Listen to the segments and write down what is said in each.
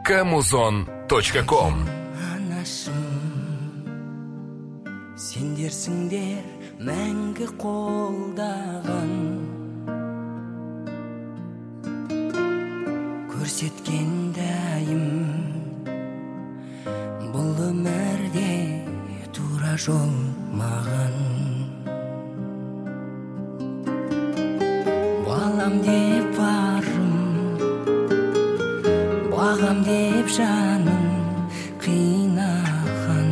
kamuzon.com. Анашым, сендерсіңдер мәңгі қолдаған, көрсеткен дайым бұл өмірде тура жол маған. Балам деп барым, бағам деп жаным қинаған.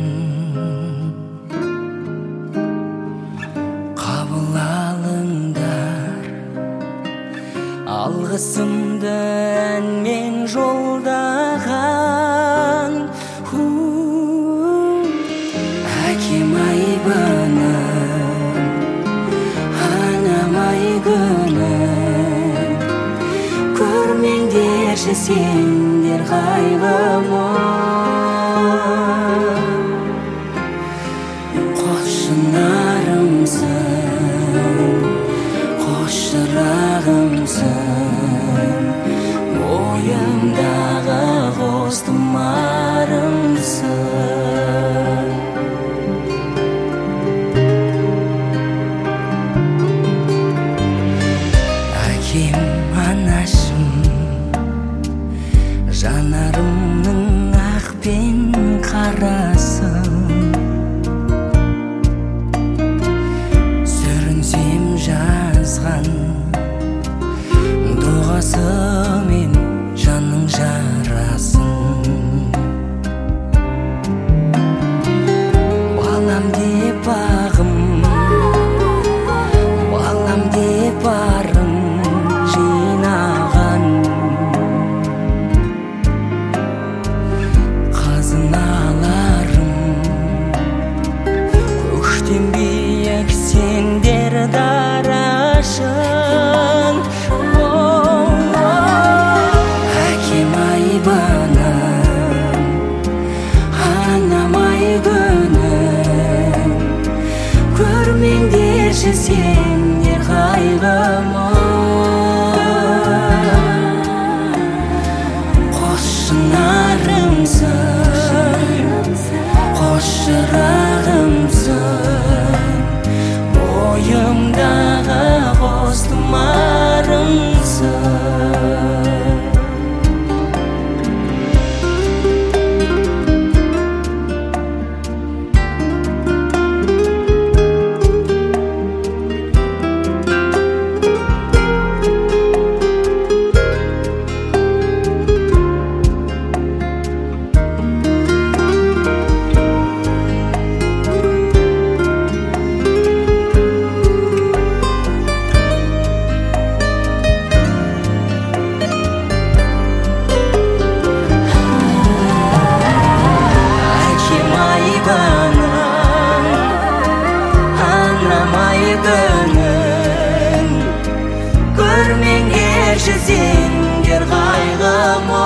Қабыл алыңдар алғысымды әнмен жолдаған. Әкем айбыным, анам айгүлім, көрмеңдерші сендер қайғымы. Қос шынарымсың, қос шырағымсың, ойымдағы қос тұмарымсың. Әкем, анашым, жанарымның ақ пен қарасы, сүрінсем жазған дұғасы мен жанның жарасын. Балам деп бағым, балам деп барым жинаған. Қазыналарым көктен биік сендер дарашың. Әкем айбыным, анам айгүлім, көрмеңдерші сендер қайғымы. Қос шынарымсың, қос шырағымсың, ойымдағы қос тұмарымсың. Әкем айбыным, анам айгүлім, көрмеңдерші сендер қайғымы.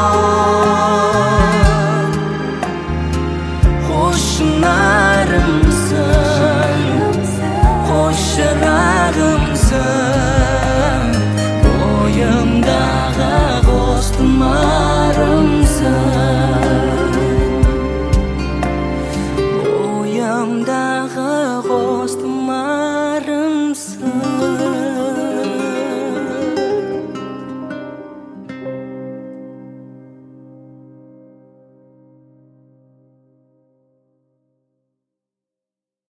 Қос шынарымсың, қос шырағымсың, ойымдағы қос тұмарымсың. Ойымдағы қос тұмарымсың.